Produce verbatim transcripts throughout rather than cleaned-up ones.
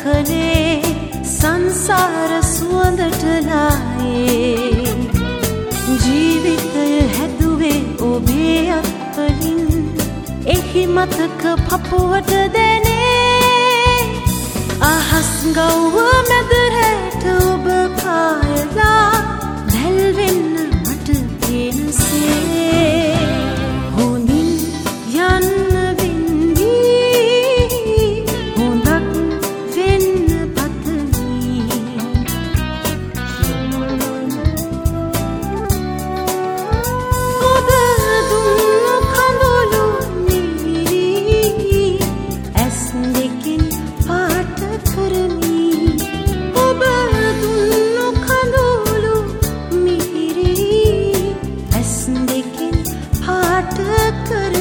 කළේ සංසාර සුවඳට ලායේ ජීවිතය හැදුවේ ඔබේ අත්වලින් එහි මතක පපුවට දැනේ අහස් ගව්ව මැද රැට ඔබ පායලා දැල්වෙන්න මට පේනසේ හොඳින් යන්න වෙන්දී හොඳක් වෙන්න පතමි ඔබ දුන්නු කඳුළු මිහිරි ඇස් දෙකින් පාට කරමි ඔබ දුන්නු කඳුළු මිහිරි ඇස් දෙකින් පාට කරමි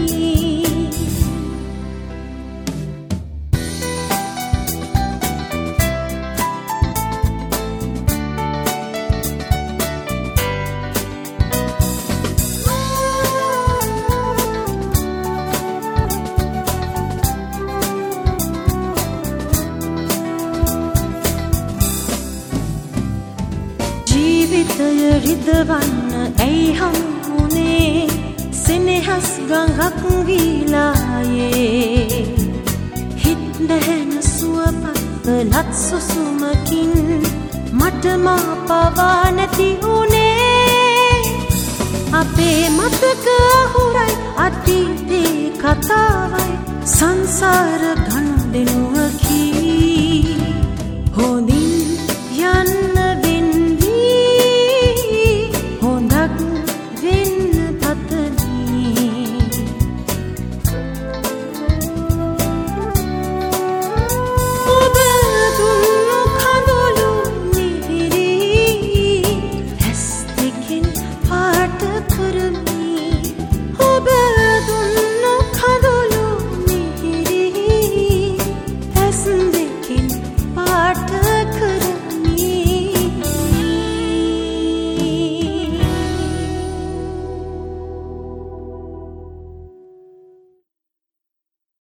ජීවිතය රිදවන්න ඇයි හමුුනේ සෙනෙහස් ගඟක් වීලායේ හිත් නැහැන සුවපත් ලත් සුසුමකින් මට මා පවා නැති වුණේ අපේ මතක අහුරයි අතීතේ කතාවයි සංසාර ගනුදෙනුව